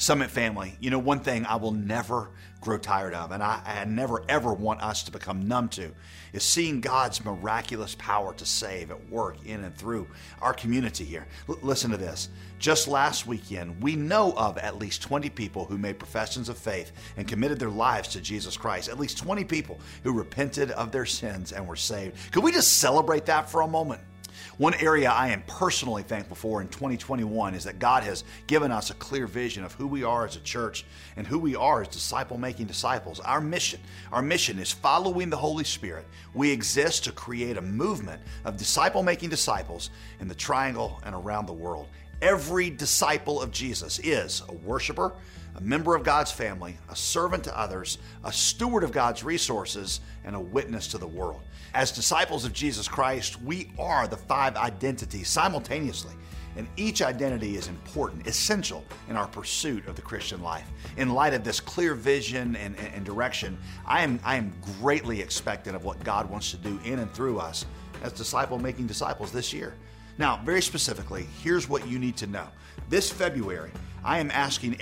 Summit family, you know, one thing I will never grow tired of, and I never ever want us to become numb to, is seeing God's miraculous power to save at work in and through our community here. Listen to this. Just last weekend, we know of at least 20 people who made professions of faith and committed their lives to Jesus Christ. At least 20 people who repented of their sins and were saved. Could we just celebrate that for a moment? One area I am personally thankful for in 2021 is that God has given us a clear vision of who we are as a church and who we are as disciple-making disciples. Our mission is following the Holy Spirit. We exist to create a movement of disciple-making disciples in the Triangle and around the world. Every disciple of Jesus is a worshiper, a member of God's family, a servant to others, a steward of God's resources, and a witness to the world. As disciples of Jesus Christ, we are the 5 identities simultaneously, and each identity is important, essential in our pursuit of the Christian life. In light of this clear vision and direction, I am greatly expectant of what God wants to do in and through us as disciple-making disciples this year. Now, very specifically, here's what you need to know. This February, I am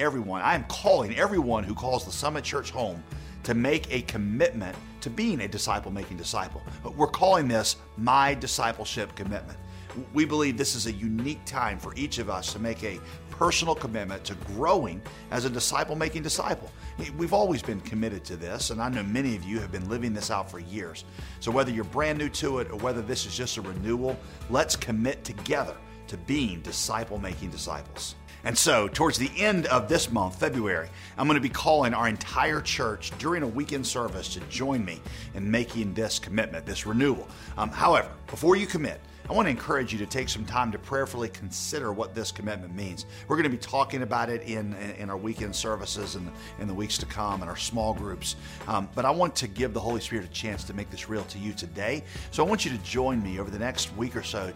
calling everyone who calls the Summit Church home to make a commitment to being a disciple-making disciple. We're calling this My Discipleship Commitment. We believe this is a unique time for each of us to make a personal commitment to growing as a disciple-making disciple. We've always been committed to this, and I know many of you have been living this out for years. So whether you're brand new to it or whether this is just a renewal, let's commit together to being disciple-making disciples. And so, towards the end of this month, February, I'm going to be calling our entire church during a weekend service to join me in making this commitment, this renewal. However, before you commit, I want to encourage you to take some time to prayerfully consider what this commitment means. We're going to be talking about it in our weekend services and in the weeks to come in our small groups. But I want to give the Holy Spirit a chance to make this real to you today. So I want you to join me over the next week or so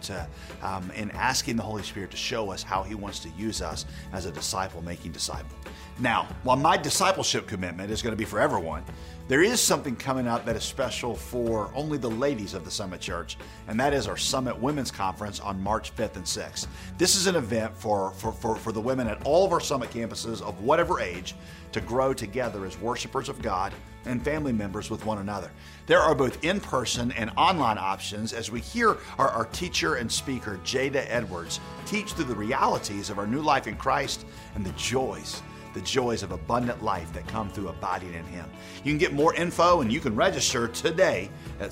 in asking the Holy Spirit to show us how He wants to use us as a disciple-making disciple. Now, while my discipleship commitment is going to be for everyone, there is something coming up that is special for only the ladies of the Summit Church, and that is our Summit Women's Conference on March 5th and 6th. This is an event for the women at all of our Summit campuses of whatever age to grow together as worshipers of God and family members with one another. There are both in-person and online options as we hear our teacher and speaker, Jada Edwards, teach through the realities of our new life in Christ and the joys of abundant life that come through abiding in Him. You can get more info and you can register today at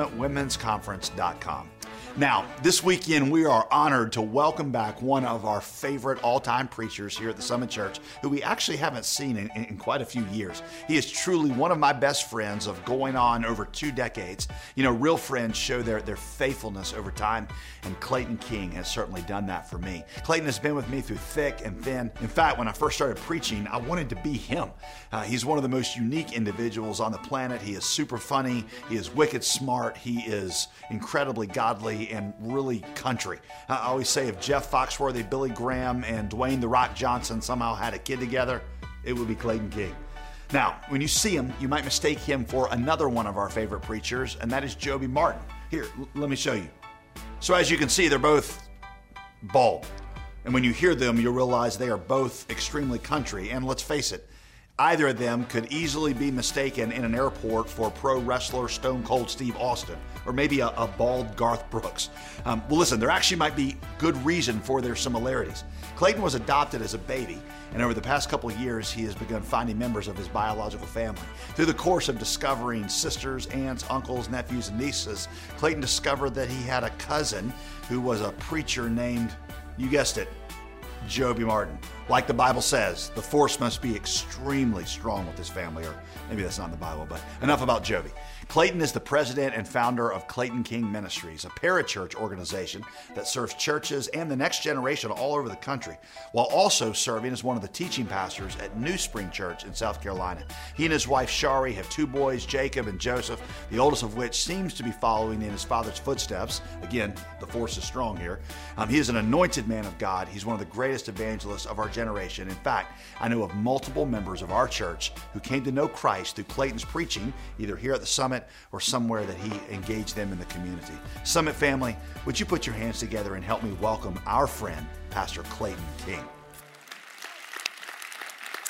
summitwomensconference.com. Now, this weekend we are honored to welcome back one of our favorite all-time preachers here at the Summit Church, who we actually haven't seen in quite a few years. He is truly one of my best friends of going on over 2 decades. You know, real friends show their faithfulness over time, and Clayton King has certainly done that for me. Clayton has been with me through thick and thin. In fact, when I first started preaching, I wanted to be him. He's one of the most unique individuals on the planet. He is super funny. He is wicked smart. He is incredibly godly and really country. I always say if Jeff Foxworthy, Billy Graham, and Dwayne "The Rock" Johnson somehow had a kid together, it would be Clayton King. Now, when you see him, you might mistake him for another one of our favorite preachers, and that is Joby Martin. Here, let me show you. So as you can see, they're both bald. And when you hear them, you'll realize they are both extremely country. And let's face it, either of them could easily be mistaken in an airport for pro wrestler Stone Cold Steve Austin, or maybe a bald Garth Brooks. Well, listen, there actually might be good reason for their similarities. Clayton was adopted as a baby, and over the past couple of years, he has begun finding members of his biological family. Through the course of discovering sisters, aunts, uncles, nephews, and nieces, Clayton discovered that he had a cousin who was a preacher named, you guessed it, Joby Martin. Like the Bible says, the force must be extremely strong with his family, or maybe that's not in the Bible, but enough about Joby. Clayton is the president and founder of Clayton King Ministries, a parachurch organization that serves churches and the next generation all over the country, while also serving as one of the teaching pastors at New Spring Church in South Carolina. He and his wife Shari have 2 boys, Jacob and Joseph, the oldest of which seems to be following in his father's footsteps. Again, the force is strong here. He is an anointed man of God. He's one of the greatest evangelists of our generation. In fact, I know of multiple members of our church who came to know Christ through Clayton's preaching, either here at the Summit or somewhere that he engaged them in the community. Summit family, would you put your hands together and help me welcome our friend, Pastor Clayton King.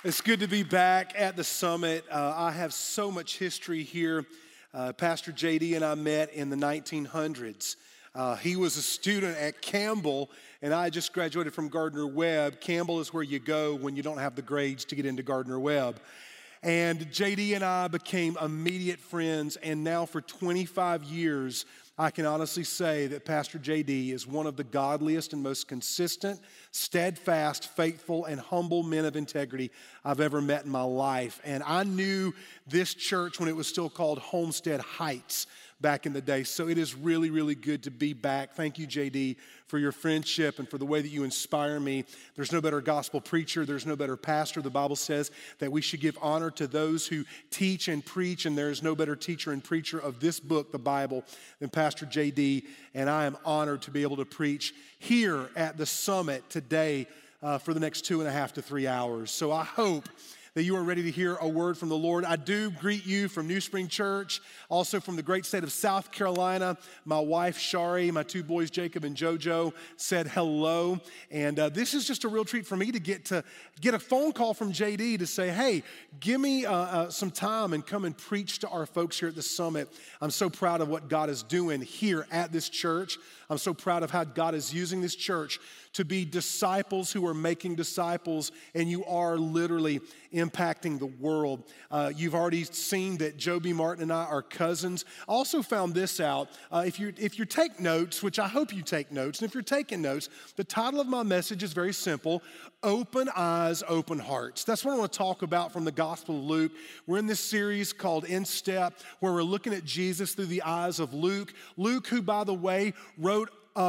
It's good to be back at the summit. I have so much history here. Pastor JD and I met in the 1900s. He was a student at Campbell, and I just graduated from Gardner-Webb. Campbell is where you go when you don't have the grades to get into Gardner-Webb. And JD and I became immediate friends, and now for 25 years, I can honestly say that Pastor JD is one of the godliest and most consistent, steadfast, faithful, and humble men of integrity I've ever met in my life. And I knew this church when it was still called Homestead Heights back in the day. So it is really, really good to be back. Thank you, JD, for your friendship and for the way that you inspire me. There's no better gospel preacher. There's no better pastor. The Bible says that we should give honor to those who teach and preach, and there is no better teacher and preacher of this book, the Bible, than Pastor JD. And I am honored to be able to preach here at the summit today for the next 2.5 to 3 hours. So I hope that you are ready to hear a word from the Lord. I do greet you from New Spring Church, also from the great state of South Carolina. My wife, Shari, my two boys, Jacob and Jojo, said hello. And this is just a real treat for me to get a phone call from JD to say, hey, give me some time and come and preach to our folks here at the summit. I'm so proud of what God is doing here at this church. I'm so proud of how God is using this church to be disciples who are making disciples, and you are literally impacting the world. You've already seen that Joby Martin and I are cousins. I also found this out. If you take notes, which I hope you take notes, and if you're taking notes, the title of my message is very simple: Open Eyes, Open Hearts. That's what I want to talk about from the Gospel of Luke. We're in this series called In Step, where we're looking at Jesus through the eyes of Luke. Luke, who, by the way, wrote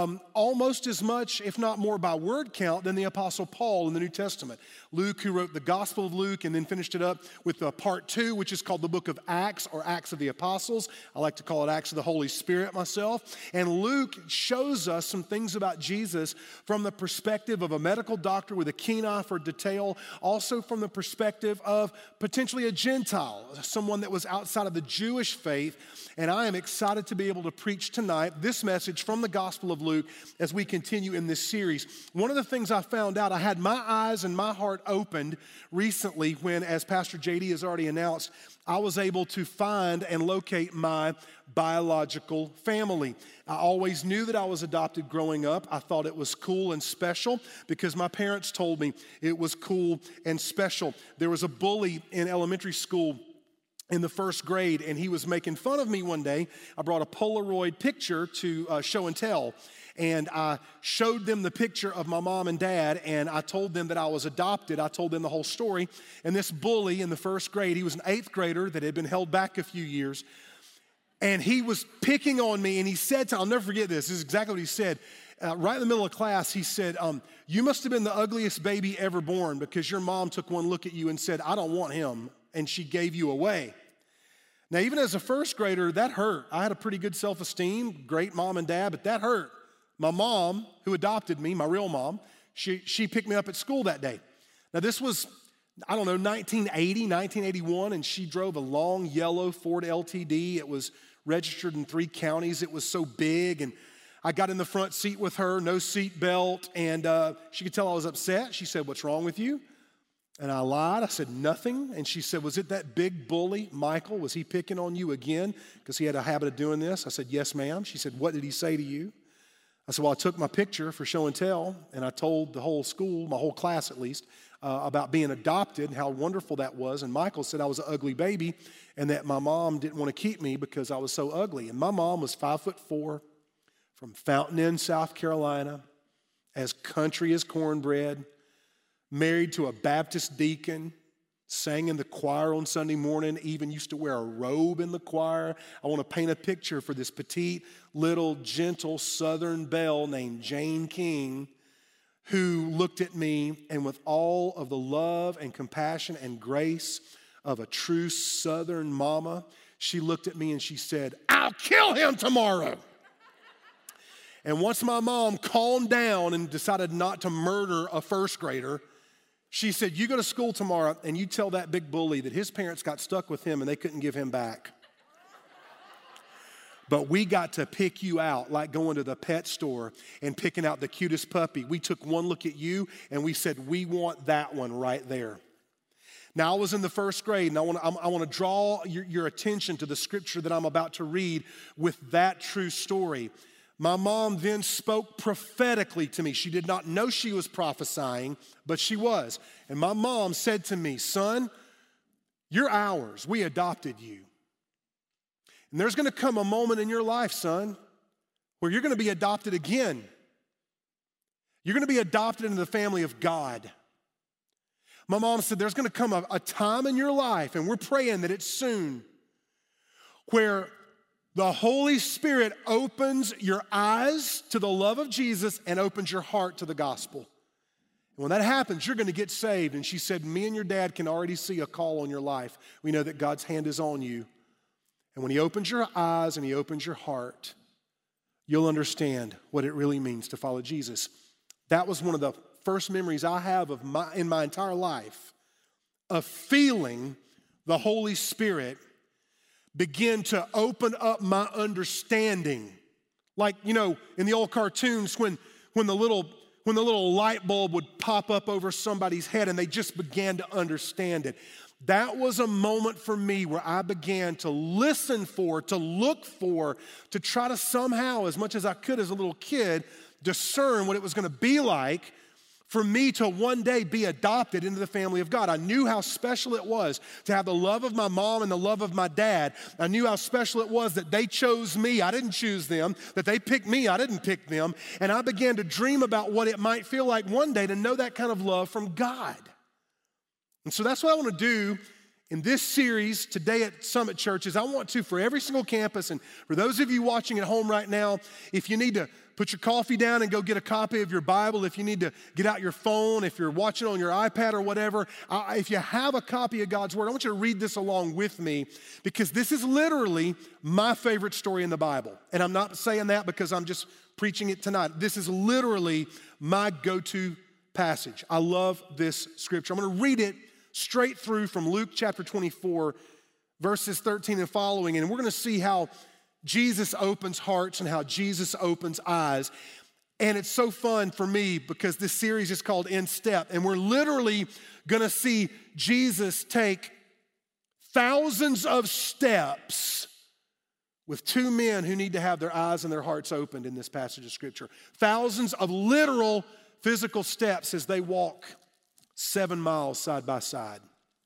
almost as much, if not more, by word count than the Apostle Paul in the New Testament. Luke, who wrote the Gospel of Luke and then finished it up with part 2, which is called the book of Acts, or Acts of the Apostles. I like to call it Acts of the Holy Spirit myself. And Luke shows us some things about Jesus from the perspective of a medical doctor with a keen eye for detail, also from the perspective of potentially a Gentile, someone that was outside of the Jewish faith. And I am excited to be able to preach tonight this message from the Gospel of Luke as we continue in this series. One of the things I found out, I had my eyes and my heart opened recently when, as Pastor JD has already announced, I was able to find and locate my biological family. I always knew that I was adopted growing up. I thought it was cool and special because my parents told me it was cool and special. There was a bully in elementary school in the first grade, and he was making fun of me one day. I brought a Polaroid picture to show and tell, and I showed them the picture of my mom and dad, and I told them that I was adopted. I told them the whole story, and this bully in the first grade, he was an 8th grader that had been held back a few years, and he was picking on me, and he said, I'll never forget this is exactly what he said. Right in the middle of class, he said, you must have been the ugliest baby ever born because your mom took one look at you and said, I don't want him, and she gave you away. Now, even as a first grader, that hurt. I had a pretty good self-esteem, great mom and dad, but that hurt. My mom, who adopted me, my real mom, she picked me up at school that day. Now, this was, 1981, and she drove a long yellow Ford LTD. It was registered in 3 counties. It was so big, and I got in the front seat with her, no seat belt, and she could tell I was upset. She said, what's wrong with you? And I lied. I said, nothing. And she said, was it that big bully, Michael? Was he picking on you again? Because he had a habit of doing this. I said, yes, ma'am. She said, what did he say to you? I said, well, I took my picture for show and tell, and I told the whole school, my whole class at least, about being adopted and how wonderful that was. And Michael said I was an ugly baby and that my mom didn't want to keep me because I was so ugly. And my mom was 5'4", from Fountain Inn, South Carolina, as country as cornbread, married to a Baptist deacon, sang in the choir on Sunday morning, even used to wear a robe in the choir. I want to paint a picture for this petite, little, gentle Southern belle named Jane King, who looked at me and with all of the love and compassion and grace of a true Southern mama, she looked at me and she said, I'll kill him tomorrow. And once my mom calmed down and decided not to murder a first grader, she said, you go to school tomorrow and you tell that big bully that his parents got stuck with him and they couldn't give him back. But we got to pick you out like going to the pet store and picking out the cutest puppy. We took one look at you and we said, we want that one right there. Now, I was in the first grade, and I want to draw your attention to the scripture that I'm about to read with that true story. My mom then spoke prophetically to me. She did not know she was prophesying, but she was. And my mom said to me, "Son, you're ours. We adopted you. And there's going to come a moment in your life, son, where you're going to be adopted again. You're going to be adopted into the family of God." My mom said, there's going to come a time in your life, and we're praying that it's soon, where the Holy Spirit opens your eyes to the love of Jesus and opens your heart to the gospel. And when that happens, you're going to get saved. And she said, me and your dad can already see a call on your life. We know that God's hand is on you. And when he opens your eyes and he opens your heart, you'll understand what it really means to follow Jesus. That was one of the first memories I have in my entire life of feeling the Holy Spirit begin to open up my understanding. Like, in the old cartoons when the little light bulb would pop up over somebody's head and they just began to understand it. That was a moment for me where I began to listen for, to look for, to try to somehow, as much as I could as a little kid, discern what it was going to be like for me to one day be adopted into the family of God. I knew how special it was to have the love of my mom and the love of my dad. I knew how special it was that they chose me. I didn't choose them. That they picked me. I didn't pick them. And I began to dream about what it might feel like one day to know that kind of love from God. And so that's what I want to do in this series today at Summit Church. Is I want to, for every single campus, and for those of you watching at home right now, if you need to put your coffee down and go get a copy of your Bible, if you need to get out your phone, if you're watching on your iPad or whatever, if you have a copy of God's Word, I want you to read this along with me, because this is literally my favorite story in the Bible. And I'm not saying that because I'm just preaching it tonight. This is literally my go-to passage. I love this scripture. I'm going to read it straight through from Luke chapter 24, verses 13 and following, and we're going to see how Jesus opens hearts and how Jesus opens eyes. And it's so fun for me because this series is called In Step, and we're literally going to see Jesus take thousands of steps with two men who need to have their eyes and their hearts opened in this passage of Scripture. Thousands of literal physical steps as they walk 7 miles side by side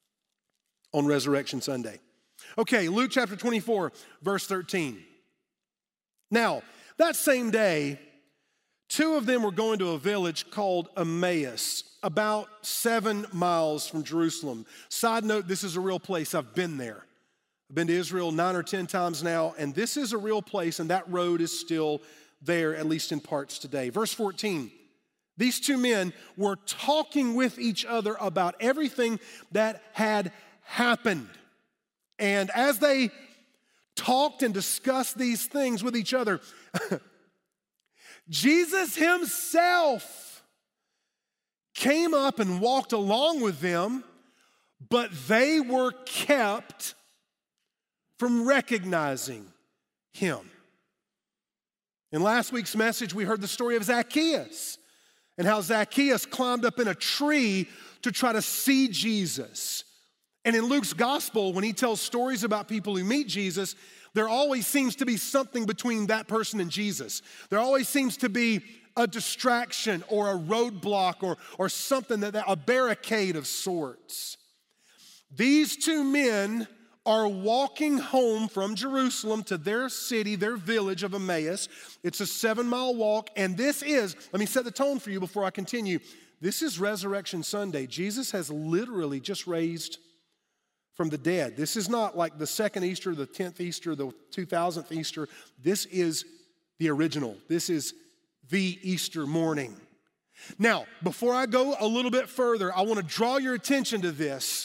on Resurrection Sunday. Okay, Luke chapter 24, verse 13. Now, that same day, two of them were going to a village called Emmaus, about 7 miles from Jerusalem. Side note, this is a real place. I've been there. I've been to Israel 9 or 10 times now, and this is a real place, and that road is still there, at least in parts today. Verse 14, these two men were talking with each other about everything that had happened. And as they talked and discussed these things with each other, Jesus himself came up and walked along with them, but they were kept from recognizing him. In last week's message, we heard the story of Zacchaeus and how Zacchaeus climbed up in a tree to try to see Jesus. And in Luke's gospel, when he tells stories about people who meet Jesus, there always seems to be something between that person and Jesus. There always seems to be a distraction or a roadblock or something, a barricade of sorts. These two men are walking home from Jerusalem to their city, their village of Emmaus. It's a 7-mile walk, and this is, let me set the tone for you before I continue. This is Resurrection Sunday. Jesus has literally just raised from the dead. This is not like the second Easter, the 10th Easter, the 2000th Easter. This is the original. This is the Easter morning. Now, before I go a little bit further, I want to draw your attention to this.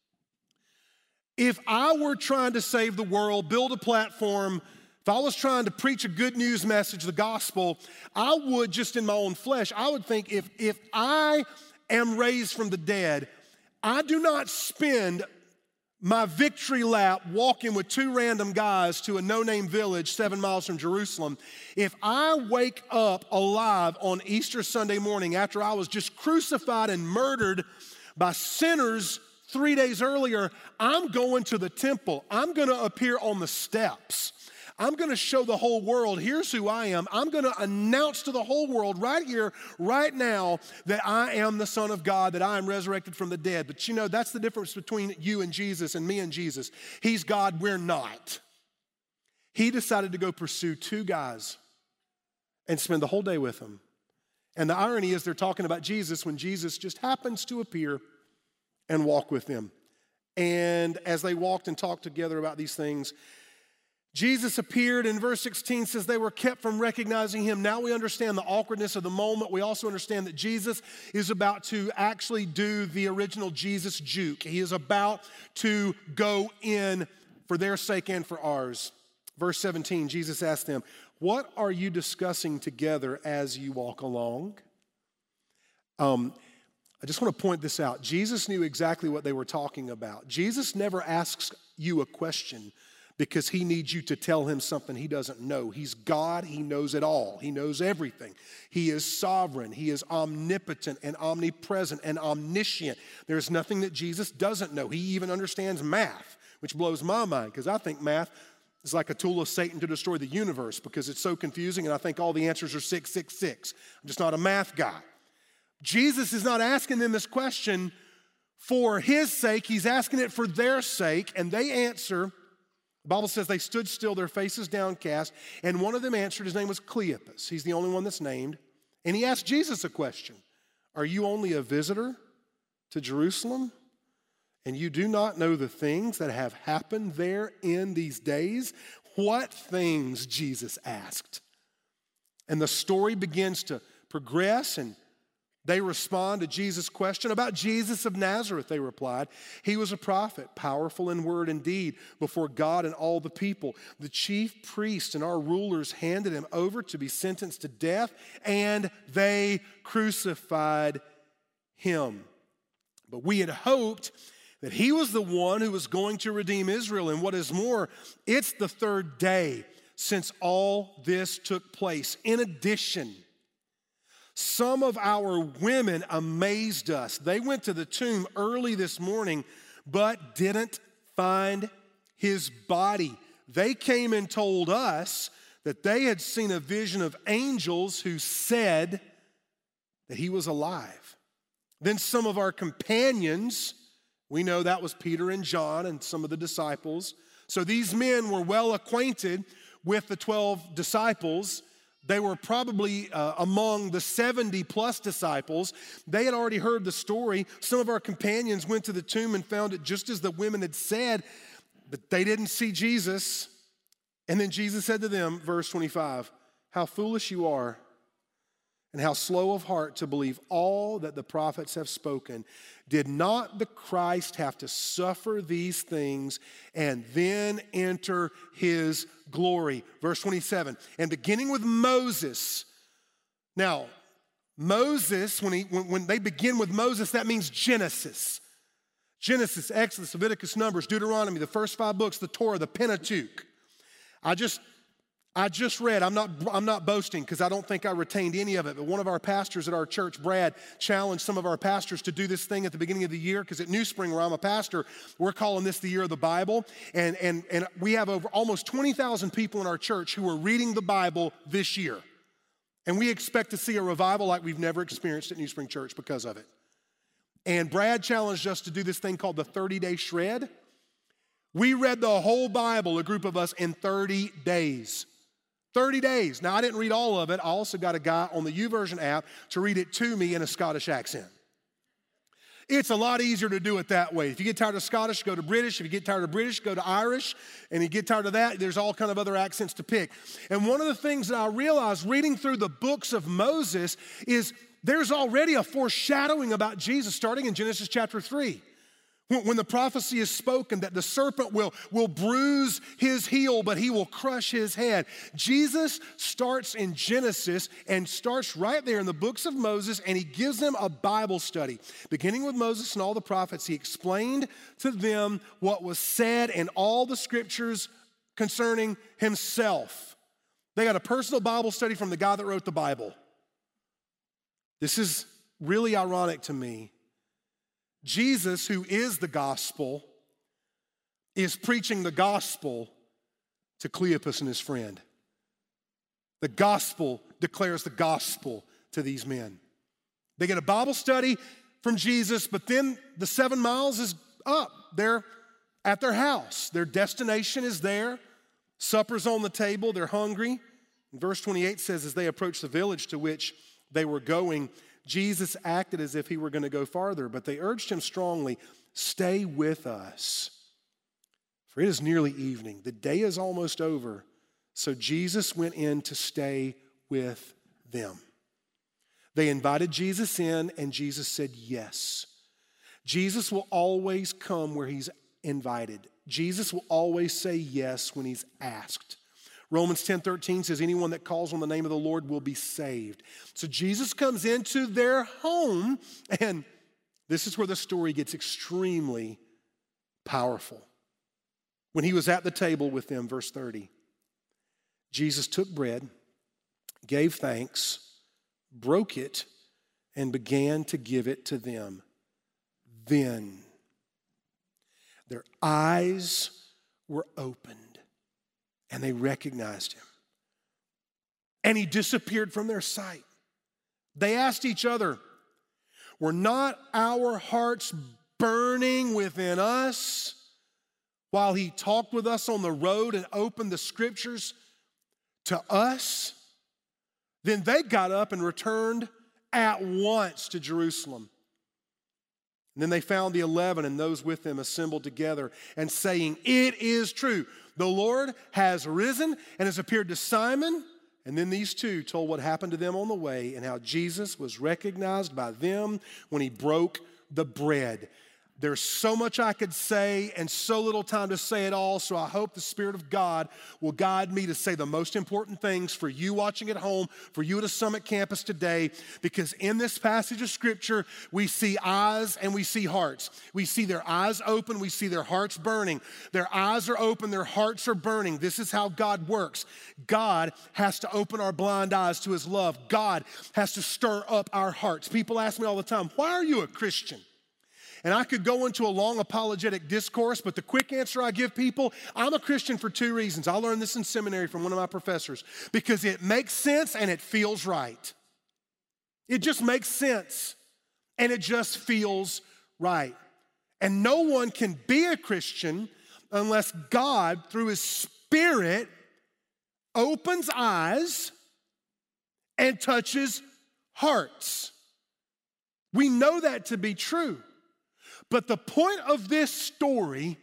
If I were trying to save the world, build a platform, if I was trying to preach a good news message, the gospel, I would, just in my own flesh, I would think if I am raised from the dead, I do not spend my victory lap walking with two random guys to a no-name village 7 miles from Jerusalem. If I wake up alive on Easter Sunday morning after I was just crucified and murdered by sinners 3 days earlier, I'm going to the temple. I'm going to appear on the steps. I'm going to show the whole world, here's who I am. I'm going to announce to the whole world right here, right now, that I am the Son of God, that I am resurrected from the dead. But you know, that's the difference between you and Jesus and me and Jesus. He's God, we're not. He decided to go pursue two guys and spend the whole day with them. And the irony is they're talking about Jesus when Jesus just happens to appear and walk with them. And as they walked and talked together about these things, Jesus appeared, and verse 16 says they were kept from recognizing him. Now we understand the awkwardness of the moment. We also understand that Jesus is about to actually do the original Jesus juke. He is about to go in for their sake and for ours. Verse 17, Jesus asked them, "What are you discussing together as you walk along?" I just want to point this out. Jesus knew exactly what they were talking about. Jesus never asks you a question because he needs you to tell him something he doesn't know. He's God. He knows it all. He knows everything. He is sovereign. He is omnipotent and omnipresent and omniscient. There's nothing that Jesus doesn't know. He even understands math, which blows my mind because I think math is like a tool of Satan to destroy the universe because it's so confusing and I think all the answers are 666. I'm just not a math guy. Jesus is not asking them this question for his sake. He's asking it for their sake, and they answer. The Bible says they stood still, their faces downcast, and one of them answered. His name was Cleopas. He's the only one that's named. And he asked Jesus a question. "Are you only a visitor to Jerusalem, and you do not know the things that have happened there in these days?" What things? Jesus asked. And the story begins to progress, and they respond to Jesus' question. "About Jesus of Nazareth," they replied. "He was a prophet, powerful in word and deed before God and all the people. The chief priests and our rulers handed him over to be sentenced to death, and they crucified him. But we had hoped that he was the one who was going to redeem Israel. And what is more, it's the third day since all this took place. In addition, some of our women amazed us. They went to the tomb early this morning, but didn't find his body. They came and told us that they had seen a vision of angels who said that he was alive. Then some of our companions, we know that was Peter and John and some of the disciples. So these men were well acquainted with the 12 disciples. They were probably among the 70 plus disciples. They had already heard the story. Some of our companions went to the tomb and found it just as the women had said, but they didn't see Jesus. And then Jesus said to them, verse 25, "How foolish you are, and how slow of heart to believe all that the prophets have spoken. Did not the Christ have to suffer these things and then enter his glory?" Verse 27, "And beginning with Moses." Now, Moses, when they begin with Moses, that means Genesis. Genesis, Exodus, Leviticus, Numbers, Deuteronomy, the first 5 books, the Torah, the Pentateuch. I just read, I'm not boasting because I don't think I retained any of it, but one of our pastors at our church, Brad, challenged some of our pastors to do this thing at the beginning of the year because at New Spring, where I'm a pastor, we're calling this the year of the Bible. And we have over almost 20,000 people in our church who are reading the Bible this year. And we expect to see a revival like we've never experienced at New Spring Church because of it. And Brad challenged us to do this thing called the 30-day shred. We read the whole Bible, a group of us, in 30 days. 30 days. Now, I didn't read all of it. I also got a guy on the YouVersion app to read it to me in a Scottish accent. It's a lot easier to do it that way. If you get tired of Scottish, go to British. If you get tired of British, go to Irish. And you get tired of that, there's all kind of other accents to pick. And one of the things that I realized reading through the books of Moses is there's already a foreshadowing about Jesus starting in Genesis chapter 3. When the prophecy is spoken that the serpent will bruise his heel, but he will crush his head. Jesus starts in Genesis and starts right there in the books of Moses, and he gives them a Bible study. Beginning with Moses and all the prophets, he explained to them what was said in all the scriptures concerning himself. They got a personal Bible study from the guy that wrote the Bible. This is really ironic to me. Jesus, who is the gospel, is preaching the gospel to Cleopas and his friend. The gospel declares the gospel to these men. They get a Bible study from Jesus, but then the 7 miles is up. They're at their house. Their destination is there. Supper's on the table. They're hungry. And verse 28 says, as they approached the village to which they were going, Jesus acted as if he were going to go farther, but they urged him strongly, stay with us, for it is nearly evening. The day is almost over. So Jesus went in to stay with them. They invited Jesus in, and Jesus said yes. Jesus will always come where he's invited. Jesus will always say yes when he's asked. Romans 10:13 says, anyone that calls on the name of the Lord will be saved. So Jesus comes into their home, and this is where the story gets extremely powerful. When he was at the table with them, verse 30, Jesus took bread, gave thanks, broke it, and began to give it to them. Then their eyes were opened, and they recognized him. And he disappeared from their sight. They asked each other, were not our hearts burning within us while he talked with us on the road and opened the scriptures to us? Then they got up and returned at once to Jerusalem. And then they found the 11 and those with them assembled together and saying, it is true. The Lord has risen and has appeared to Simon. And then these two told what happened to them on the way and how Jesus was recognized by them when he broke the bread. There's so much I could say and so little time to say it all, so I hope the Spirit of God will guide me to say the most important things for you watching at home, for you at a Summit campus today, because in this passage of Scripture, we see eyes and we see hearts. We see their eyes open, we see their hearts burning. Their eyes are open, their hearts are burning. This is how God works. God has to open our blind eyes to his love. God has to stir up our hearts. People ask me all the time, why are you a Christian? And I could go into a long apologetic discourse, but the quick answer I give people, I'm a Christian for 2 reasons. I learned this in seminary from one of my professors. Because it makes sense and it feels right. It just makes sense and it just feels right. And no one can be a Christian unless God, through his Spirit, opens eyes and touches hearts. We know that to be true. But the point of this story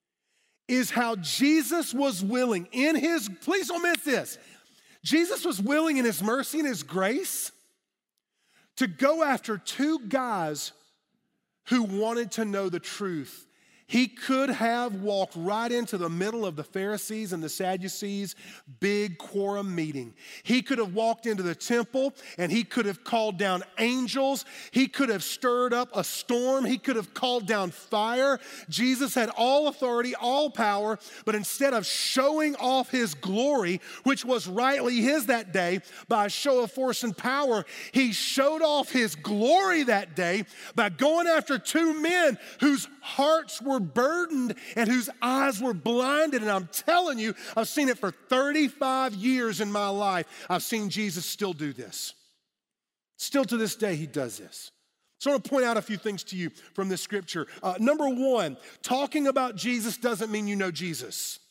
is how Jesus was willing please don't miss this. Jesus was willing in his mercy and his grace to go after 2 guys who wanted to know the truth. He could have walked right into the middle of the Pharisees and the Sadducees' big quorum meeting. He could have walked into the temple and he could have called down angels. He could have stirred up a storm. He could have called down fire. Jesus had all authority, all power, but instead of showing off his glory, which was rightly his that day, by a show of force and power, he showed off his glory that day by going after 2 men whose hearts were burdened and whose eyes were blinded. And I'm telling you, I've seen it for 35 years in my life. I've seen Jesus still do this. Still to this day, he does this. So I want to point out a few things to you from this scripture. Number 1, talking about Jesus doesn't mean you know Jesus.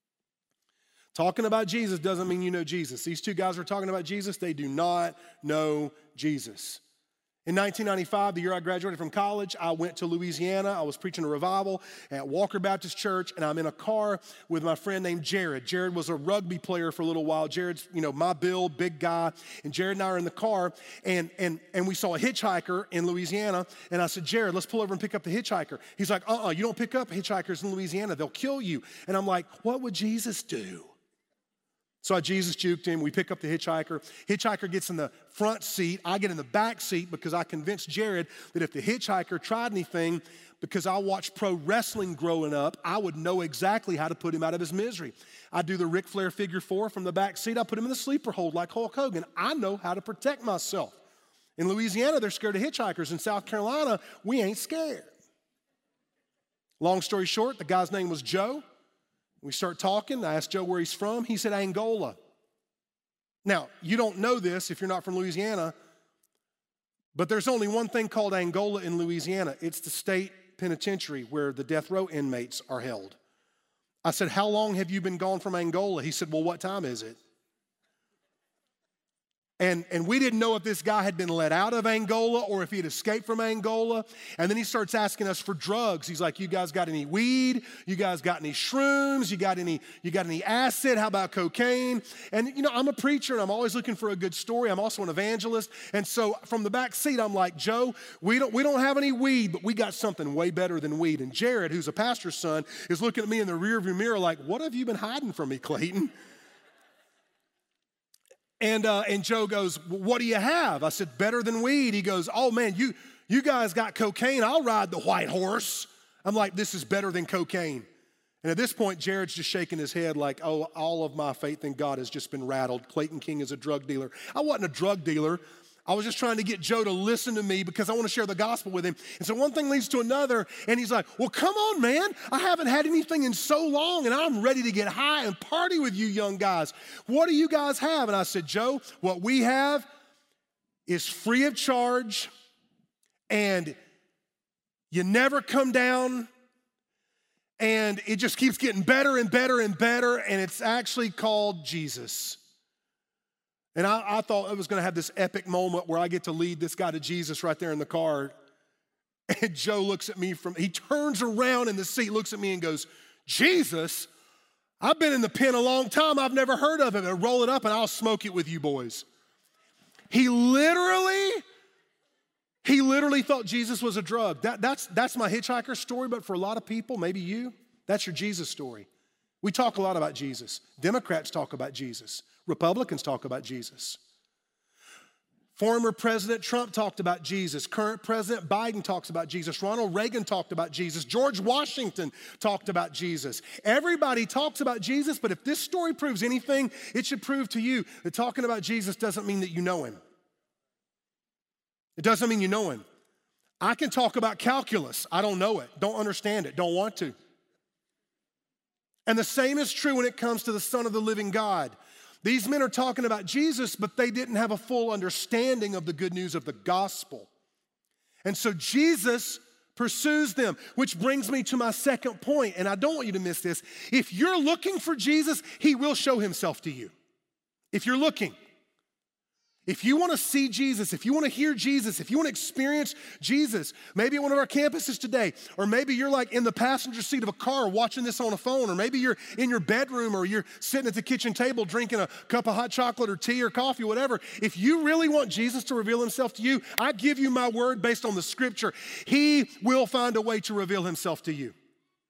Talking about Jesus doesn't mean you know Jesus. These 2 guys are talking about Jesus. They do not know Jesus. In 1995, the year I graduated from college, I went to Louisiana. I was preaching a revival at Walker Baptist Church, and I'm in a car with my friend named Jared. Jared was a rugby player for a little while. Jared's, my build, big guy. And Jared and I are in the car, and we saw a hitchhiker in Louisiana. And I said, Jared, let's pull over and pick up the hitchhiker. He's like, you don't pick up hitchhikers in Louisiana. They'll kill you. And I'm like, what would Jesus do? So Jesus juked him. We pick up the hitchhiker. Hitchhiker gets in the front seat. I get in the back seat because I convinced Jared that if the hitchhiker tried anything, because I watched pro wrestling growing up, I would know exactly how to put him out of his misery. I do the Ric Flair figure 4 from the back seat. I put him in the sleeper hold like Hulk Hogan. I know how to protect myself. In Louisiana, they're scared of hitchhikers. In South Carolina, we ain't scared. Long story short, the guy's name was Joe. We start talking. I asked Joe where he's from. He said Angola. Now, you don't know this if you're not from Louisiana, but there's only one thing called Angola in Louisiana. It's the state penitentiary where the death row inmates are held. I said, how long have you been gone from Angola? He said, well, what time is it? And we didn't know if this guy had been let out of Angola or if he had escaped from Angola. And then he starts asking us for drugs. He's like, you guys got any weed? You guys got any shrooms? You got any acid? How about cocaine? And you know, I'm a preacher and I'm always looking for a good story. I'm also an evangelist. And so from the back seat, I'm like, Joe, we don't have any weed, but we got something way better than weed. And Jared, who's a pastor's son, is looking at me in the rearview mirror like, what have you been hiding from me, Clayton? And Joe goes, what do you have? I said, better than weed. He goes, oh man, you guys got cocaine. I'll ride the white horse. I'm like, this is better than cocaine. And at this point, Jared's just shaking his head like, oh, all of my faith in God has just been rattled. Clayton King is a drug dealer. I wasn't a drug dealer. I was just trying to get Joe to listen to me because I want to share the gospel with him. And so one thing leads to another, and he's like, well, come on, man. I haven't had anything in so long, and I'm ready to get high and party with you young guys. What do you guys have? And I said, Joe, what we have is free of charge, and you never come down, and it just keeps getting better and better and better, and it's actually called Jesus. And I thought I was going to have this epic moment where I get to lead this guy to Jesus right there in the car. And Joe looks at me he turns around in the seat, looks at me and goes, Jesus? I've been in the pen a long time. I've never heard of him. And roll it up and I'll smoke it with you boys. He literally thought Jesus was a drug. That's my hitchhiker story, but for a lot of people, maybe you, that's your Jesus story. We talk a lot about Jesus. Democrats talk about Jesus. Republicans talk about Jesus. Former President Trump talked about Jesus. Current President Biden talks about Jesus. Ronald Reagan talked about Jesus. George Washington talked about Jesus. Everybody talks about Jesus, but if this story proves anything, it should prove to you that talking about Jesus doesn't mean that you know him. It doesn't mean you know him. I can talk about calculus. I don't know it, don't understand it, don't want to. And the same is true when it comes to the Son of the living God. These men are talking about Jesus, but they didn't have a full understanding of the good news of the gospel. And so Jesus pursues them, which brings me to my second point, and I don't want you to miss this. If you're looking for Jesus, he will show himself to you. If you're looking. If you want to see Jesus, if you want to hear Jesus, if you want to experience Jesus, maybe at one of our campuses today, or maybe you're like in the passenger seat of a car watching this on a phone, or maybe you're in your bedroom, or you're sitting at the kitchen table drinking a cup of hot chocolate or tea or coffee, whatever. If you really want Jesus to reveal himself to you, I give you my word based on the scripture. He will find a way to reveal himself to you.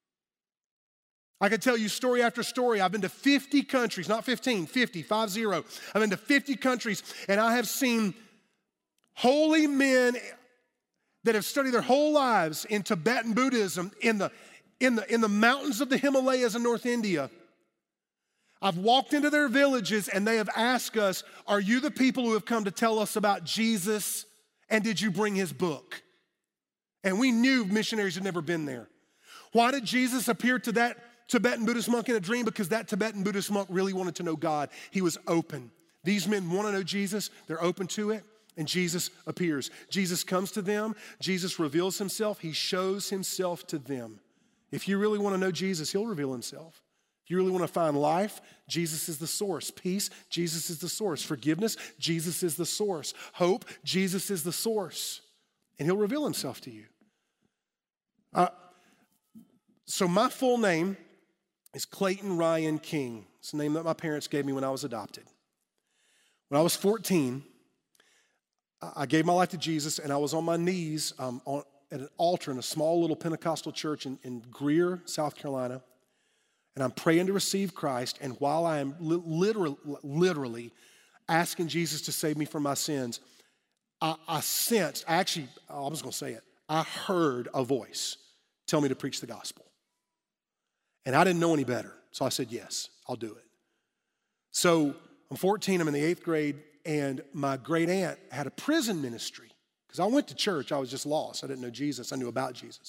I could tell you story after story. I've been to 50 countries, not 15, 50, 50. I've been to 50 countries, and I have seen holy men that have studied their whole lives in Tibetan Buddhism in the mountains of the Himalayas in North India. I've walked into their villages, and they have asked us, are you the people who have come to tell us about Jesus, and did you bring his book? And we knew missionaries had never been there. Why did Jesus appear to that Tibetan Buddhist monk in a dream? Because that Tibetan Buddhist monk really wanted to know God. He was open. These men want to know Jesus. They're open to it, and Jesus appears. Jesus comes to them. Jesus reveals himself. He shows himself to them. If you really want to know Jesus, he'll reveal himself. If you really want to find life, Jesus is the source. Peace, Jesus is the source. Forgiveness, Jesus is the source. Hope, Jesus is the source. And he'll reveal himself to you. So my full name is Clayton Ryan King. It's the name that my parents gave me when I was adopted. When I was 14, I gave my life to Jesus, and I was on my knees at an altar in a small little Pentecostal church in Greer, South Carolina, and I'm praying to receive Christ, and while I am literally asking Jesus to save me from my sins, I heard a voice tell me to preach the gospel. And I didn't know any better, so I said, yes, I'll do it. So I'm 14, I'm in the 8th grade, and my great aunt had a prison ministry. Because I went to church, I was just lost. I didn't know Jesus, I knew about Jesus.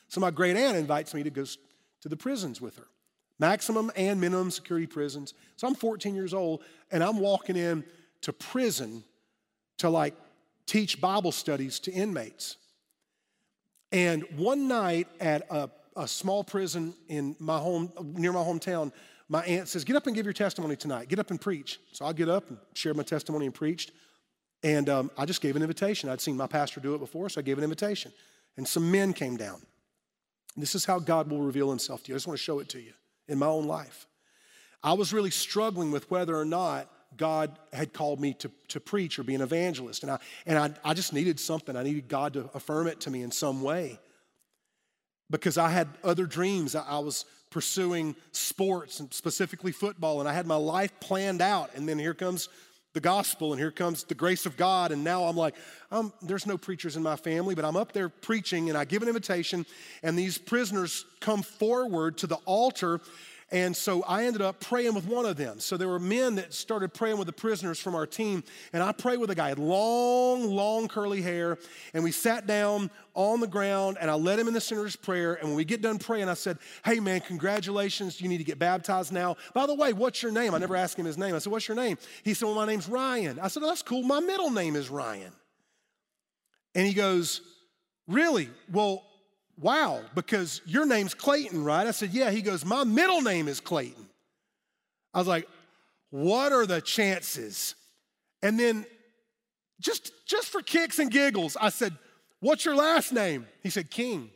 So my great aunt invites me to go to the prisons with her. Maximum and minimum security prisons. So I'm 14 years old, and I'm walking in to prison to teach Bible studies to inmates. And one night at a small prison in near my hometown, my aunt says, get up and give your testimony tonight. Get up and preach. So I get up and shared my testimony and preached. And I just gave an invitation. I'd seen my pastor do it before, so I gave an invitation. And some men came down. This is how God will reveal himself to you. I just want to show it to you in my own life. I was really struggling with whether or not God had called me to preach or be an evangelist. And I just needed something. I needed God to affirm it to me in some way. Because I had other dreams. I was pursuing sports, and specifically football, and I had my life planned out. And then here comes the gospel, and here comes the grace of God. And now I'm like, there's no preachers in my family, but I'm up there preaching, and I give an invitation, and these prisoners come forward to the altar. And so I ended up praying with one of them. So there were men that started praying with the prisoners from our team. And I prayed with a guy, long curly hair. And we sat down on the ground, and I led him in the sinner's prayer. And when we get done praying, I said, hey man, congratulations, you need to get baptized now. By the way, what's your name? I never asked him his name. I said, what's your name? He said, well, my name's Ryan. I said, oh, that's cool. My middle name is Ryan. And he goes, really? Well, wow, because your name's Clayton, right? I said, yeah. He goes, my middle name is Clayton. I was like, what are the chances? And then just for kicks and giggles, I said, what's your last name? He said, King.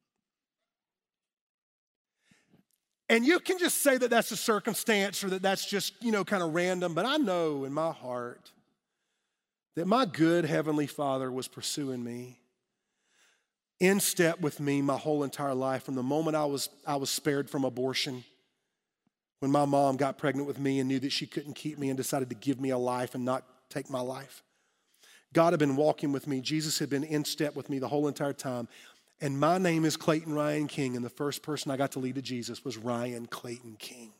And you can just say that that's a circumstance or that that's just, kind of random, but I know in my heart that my good Heavenly Father was pursuing me, in step with me my whole entire life. From the moment I was spared from abortion, when my mom got pregnant with me and knew that she couldn't keep me and decided to give me a life and not take my life. God had been walking with me. Jesus had been in step with me the whole entire time. And my name is Clayton Ryan King, and the first person I got to lead to Jesus was Ryan Clayton King.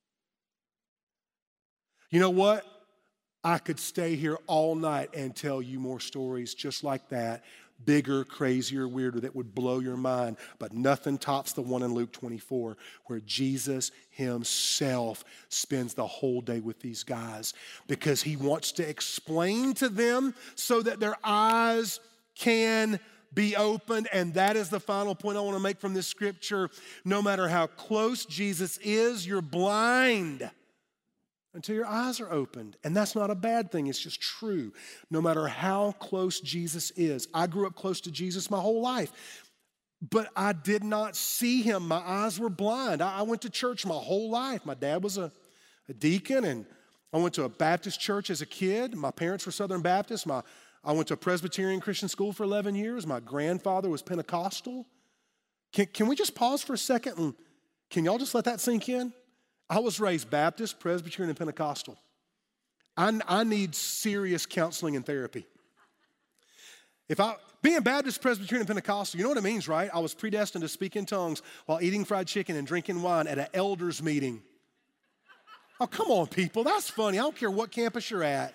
You know what? I could stay here all night and tell you more stories just like that. Bigger, crazier, weirder, that would blow your mind. But nothing tops the one in Luke 24 where Jesus himself spends the whole day with these guys because he wants to explain to them so that their eyes can be opened. And that is the final point I want to make from this scripture. No matter how close Jesus is, you're blind until your eyes are opened. And that's not a bad thing. It's just true. No matter how close Jesus is. I grew up close to Jesus my whole life, but I did not see him. My eyes were blind. I went to church my whole life. My dad was a deacon, and I went to a Baptist church as a kid. My parents were Southern Baptist. I went to a Presbyterian Christian school for 11 years. My grandfather was Pentecostal. Can we just pause for a second and can y'all just let that sink in? I was raised Baptist, Presbyterian, and Pentecostal. I need serious counseling and therapy. Being Baptist, Presbyterian, and Pentecostal, you know what it means, right? I was predestined to speak in tongues while eating fried chicken and drinking wine at an elders meeting. Oh, come on, people. That's funny. I don't care what campus you're at.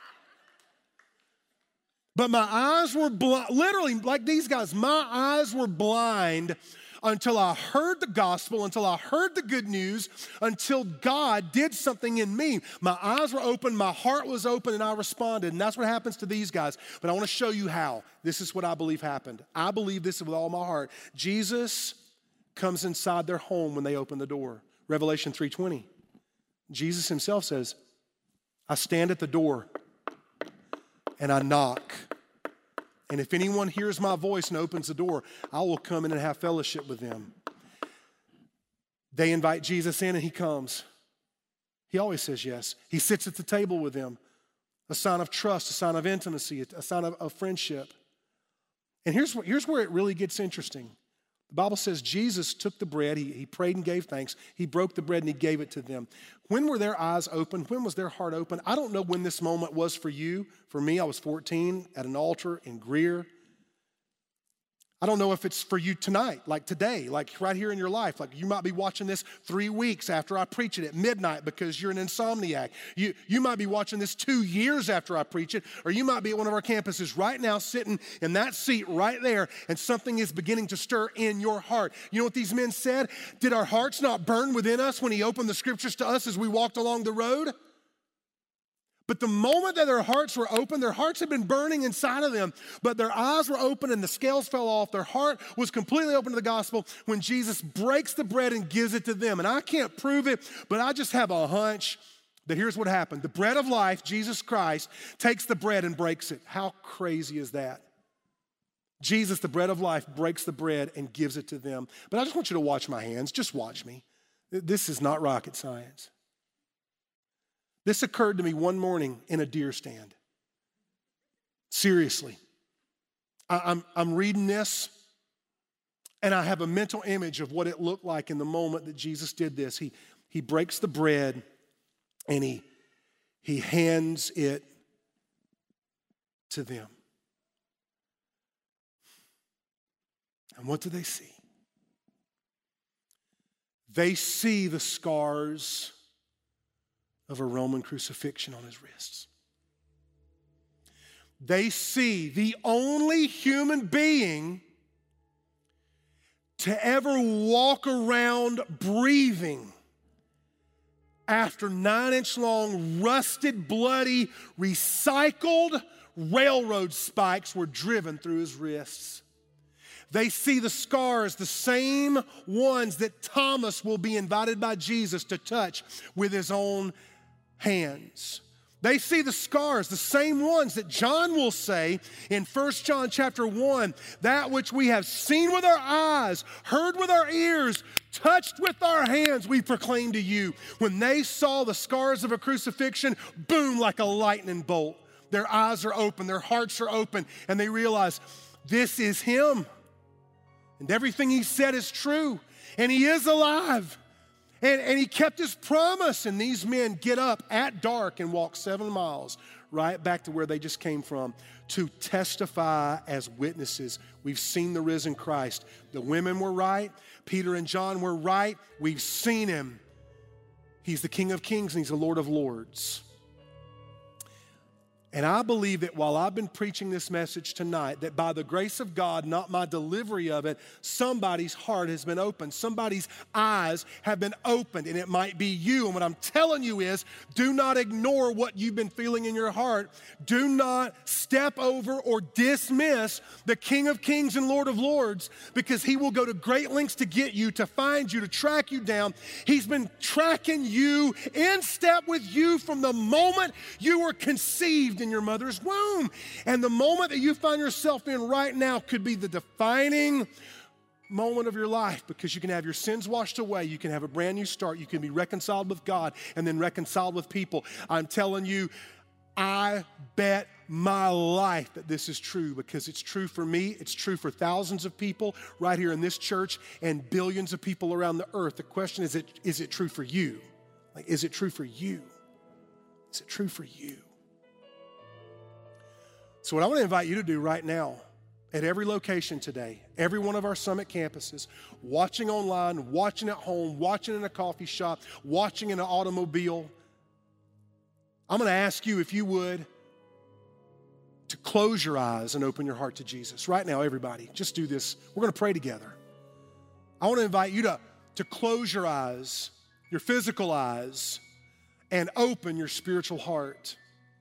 But my eyes were blind, literally like these guys, my eyes were blind until I heard the gospel, until I heard the good news, until God did something in me. My eyes were open, my heart was open, and I responded. And that's what happens to these guys. But I want to show you how. This is what I believe happened. I believe this with all my heart. Jesus comes inside their home when they open the door. Revelation 3:20. Jesus himself says, I stand at the door and I knock. And if anyone hears my voice and opens the door, I will come in and have fellowship with them. They invite Jesus in and he comes. He always says yes. He sits at the table with them. A sign of trust, a sign of intimacy, a sign of friendship. And here's where it really gets interesting. The Bible says Jesus took the bread, he prayed and gave thanks. He broke the bread and he gave it to them. When were their eyes open? When was their heart open? I don't know when this moment was for you. For me, I was 14 at an altar in Greer. I don't know if it's for you tonight, like today, like right here in your life. Like you might be watching this 3 weeks after I preach it at midnight because you're an insomniac. You might be watching this 2 years after I preach it, or you might be at one of our campuses right now sitting in that seat right there, and something is beginning to stir in your heart. You know what these men said? Did our hearts not burn within us when he opened the scriptures to us as we walked along the road? But the moment that their hearts were open, their hearts had been burning inside of them, but their eyes were open and the scales fell off. Their heart was completely open to the gospel when Jesus breaks the bread and gives it to them. And I can't prove it, but I just have a hunch that here's what happened. The bread of life, Jesus Christ, takes the bread and breaks it. How crazy is that? Jesus, the bread of life, breaks the bread and gives it to them. But I just want you to watch my hands. Just watch me. This is not rocket science. This occurred to me one morning in a deer stand. Seriously. I'm reading this, and I have a mental image of what it looked like in the moment that Jesus did this. He breaks the bread, and he hands it to them. And what do they see? They see the scars of a Roman crucifixion on his wrists. They see the only human being to ever walk around breathing after 9-inch long, rusted, bloody, recycled railroad spikes were driven through his wrists. They see the scars, the same ones that Thomas will be invited by Jesus to touch with his own hands. They see the scars, the same ones that John will say in 1 John chapter 1, that which we have seen with our eyes, heard with our ears, touched with our hands, we proclaim to you. When they saw the scars of a crucifixion, boom, like a lightning bolt. Their eyes are open, their hearts are open, and they realize this is him. And everything he said is true, and he is alive. And he kept his promise, and these men get up at dark and walk 7 miles right back to where they just came from to testify as witnesses. We've seen the risen Christ. The women were right. Peter and John were right. We've seen him. He's the King of Kings and he's the Lord of Lords. And I believe that while I've been preaching this message tonight, that by the grace of God, not my delivery of it, somebody's heart has been opened. Somebody's eyes have been opened, and it might be you. And what I'm telling you is, do not ignore what you've been feeling in your heart. Do not step over or dismiss the King of Kings and Lord of Lords, because he will go to great lengths to get you, to find you, to track you down. He's been tracking you, in step with you from the moment you were conceived in your mother's womb. And the moment that you find yourself in right now could be the defining moment of your life, because you can have your sins washed away. You can have a brand new start. You can be reconciled with God and then reconciled with people. I'm telling you, I bet my life that this is true, because it's true for me. It's true for thousands of people right here in this church and billions of people around the earth. The question is it true for you? Like, is it true for you? Is it true for you? So what I want to invite you to do right now, at every location today, every one of our Summit campuses, watching online, watching at home, watching in a coffee shop, watching in an automobile, I'm going to ask you, if you would, to close your eyes and open your heart to Jesus. Right now, everybody, just do this. We're going to pray together. I want to invite you to close your eyes, your physical eyes, and open your spiritual heart.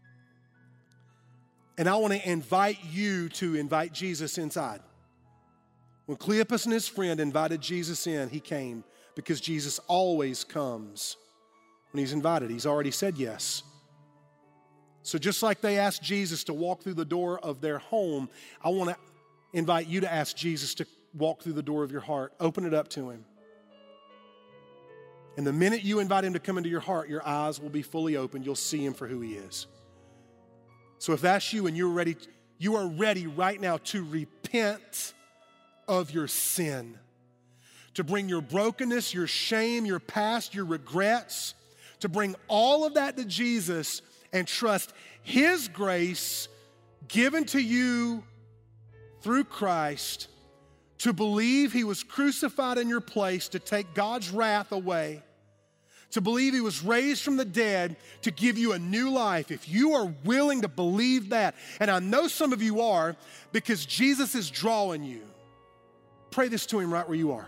And I want to invite you to invite Jesus inside. When Cleopas and his friend invited Jesus in, he came, because Jesus always comes when he's invited. He's already said yes. So just like they asked Jesus to walk through the door of their home, I want to invite you to ask Jesus to walk through the door of your heart. Open it up to him. And the minute you invite him to come into your heart, your eyes will be fully open. You'll see him for who he is. So if that's you and you are ready right now to repent of your sin, to bring your brokenness, your shame, your past, your regrets, to bring all of that to Jesus and trust his grace given to you through Christ to believe he was crucified in your place to take God's wrath away, to believe he was raised from the dead to give you a new life, if you are willing to believe that, and I know some of you are because Jesus is drawing you, pray this to him right where you are.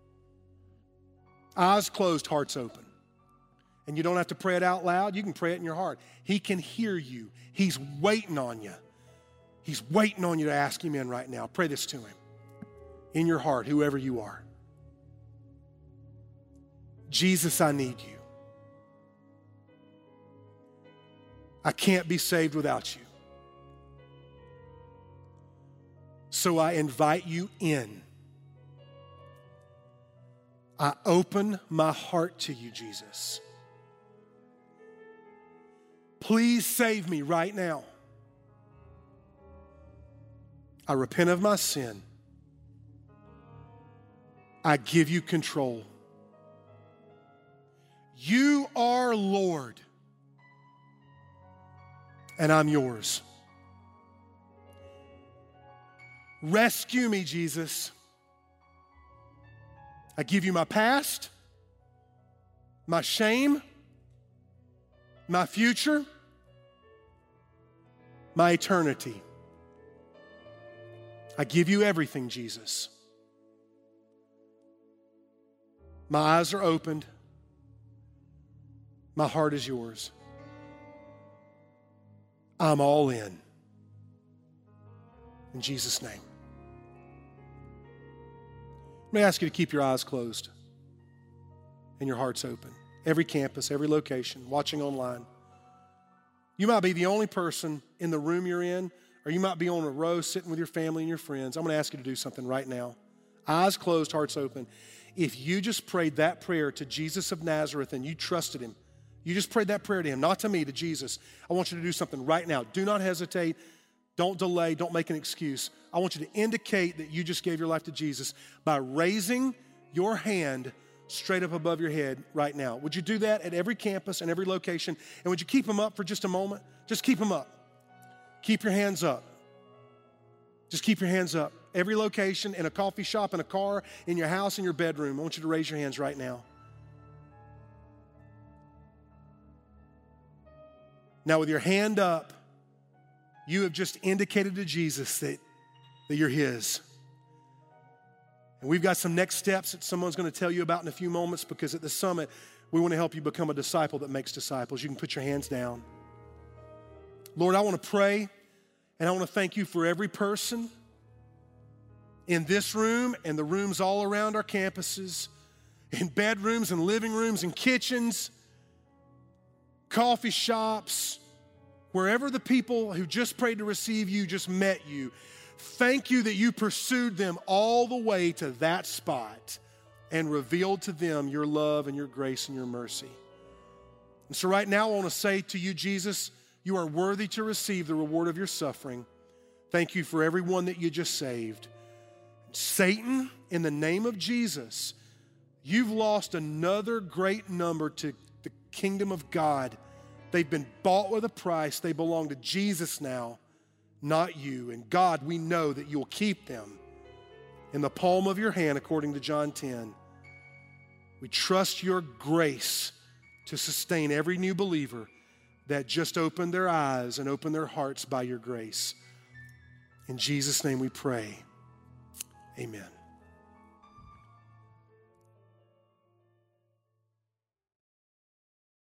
Eyes closed, hearts open. And you don't have to pray it out loud. You can pray it in your heart. He can hear you. He's waiting on you. He's waiting on you to ask him in right now. Pray this to him in your heart, whoever you are. Jesus, I need you. I can't be saved without you. So I invite you in. I open my heart to you, Jesus. Please save me right now. I repent of my sin. I give you control. You are Lord, and I'm yours. Rescue me, Jesus. I give you my past, my shame, my future, my eternity. I give you everything, Jesus. My eyes are opened. My heart is yours. I'm all in. In Jesus' name. Let me ask you to keep your eyes closed and your hearts open. Every campus, every location, watching online. You might be the only person in the room you're in, or you might be on a row sitting with your family and your friends. I'm going to ask you to do something right now. Eyes closed, hearts open. If you just prayed that prayer to Jesus of Nazareth and you trusted him, you just prayed that prayer to him, not to me, to Jesus. I want you to do something right now. Do not hesitate. Don't delay. Don't make an excuse. I want you to indicate that you just gave your life to Jesus by raising your hand straight up above your head right now. Would you do that at every campus and every location? And would you keep them up for just a moment? Just keep them up. Keep your hands up. Just keep your hands up. Every location, in a coffee shop, in a car, in your house, in your bedroom. I want you to raise your hands right now. Now, with your hand up, you have just indicated to Jesus that you're his. And we've got some next steps that someone's going to tell you about in a few moments, because at the summit, we want to help you become a disciple that makes disciples. You can put your hands down. Lord, I want to pray, and I want to thank you for every person in this room and the rooms all around our campuses, in bedrooms and living rooms and kitchens, coffee shops, wherever the people who just prayed to receive you just met you. Thank you that you pursued them all the way to that spot and revealed to them your love and your grace and your mercy. And so right now I want to say to you, Jesus, you are worthy to receive the reward of your suffering. Thank you for everyone that you just saved. Satan, in the name of Jesus, you've lost another great number to the kingdom of God. They've been bought with a price. They belong to Jesus now, not you. And God, we know that you'll keep them in the palm of your hand, according to John 10. We trust your grace to sustain every new believer that just opened their eyes and opened their hearts by your grace. In Jesus' name we pray. Amen.